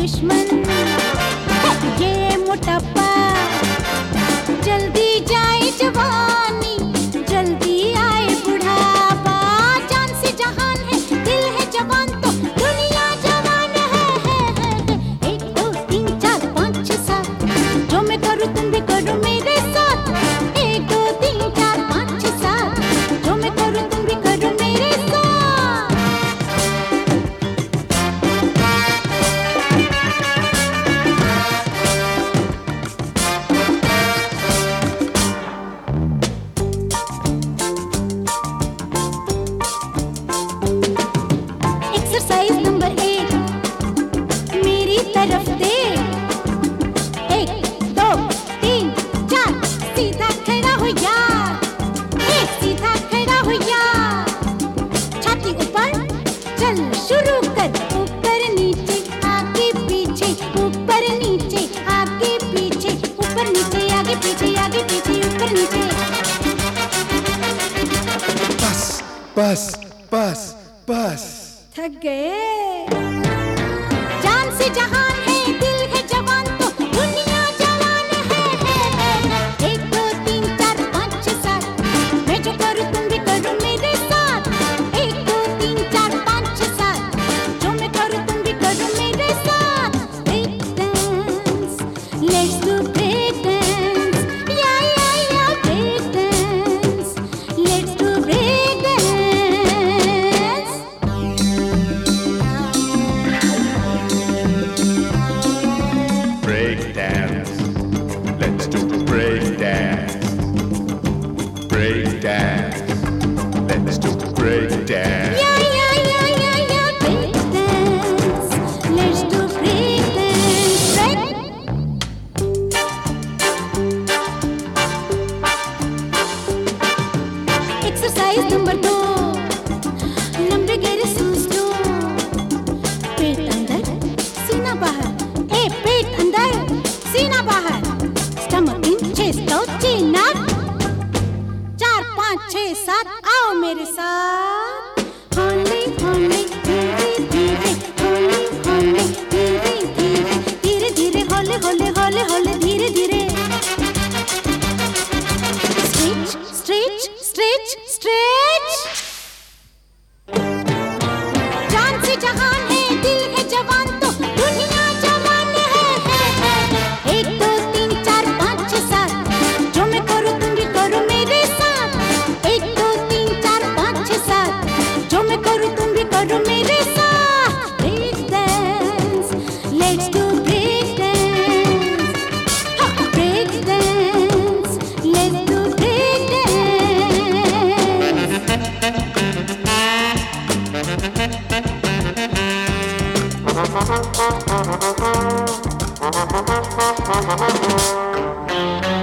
दुश्मन ये मोटापा, जल्दी जाए जवानी, जल्दी आए बुढ़ापा। जान से जहान है, दिल है जवान तो दुनिया जवान है। 1 2 3 4 5 6 7, जो मैं करूँ तुम भी करो मेरे साथ। 1 2 3 4 5 6 7, जो मैं करूँ तुम भी करो मेरे साथ। एक्सरसाइज नंबर 1 मेरी तरफ दे। 1 2 3 4, सीधा खड़ा हो यार, सीधा खड़ा हो यार। छाती ऊपर, चल शुरू कर। ऊपर नीचे आगे पीछे, ऊपर नीचे आगे पीछे, ऊपर नीचे आगे पीछे, आगे पीछे ऊपर नीचे। बस बस बस बस। थक गए। जान से जहान है, दिल है जवान तो दुनिया जवान है। 1 2 3 4 5 6 7, मैं जो करूँ तुम भी करो मेरे साथ। 1 2 3 4 5 6 7, जो मैं करूँ तुम भी करो मेरे साथ। Break dance, let's do break dance, या break dance, let's do break dance. Break dance. Let's do break dance. Break dance. Let's do break dance. Yeah, break dance. Let's do break dance. Break. Exercise number 2, लंबे गहरे सांस लो। पेट अंदर, सीना बाहर। पेट अंदर, सीना बाहर। Stomach in, chest out, chin up. 4 5 6 7, आओ मेरे साथ। होली होली धीरे धीरे, होली होली धीरे धीरे, धीरे धीरे होले होले होले होले धीरे धीरे। Stretch stretch stretch stretch. जान से जहान है, दिल है जवान तो दुनिया जवान है। 1 2 3 4 5 6 7, जो मैं करूँ तुम भी करो मेरे साथ। 1 2 3 4 5 6 7, जो मैं करूँ तुम भी करो मेरे साथ। Break dance, let's do break dance. Break dance, let's do break dance.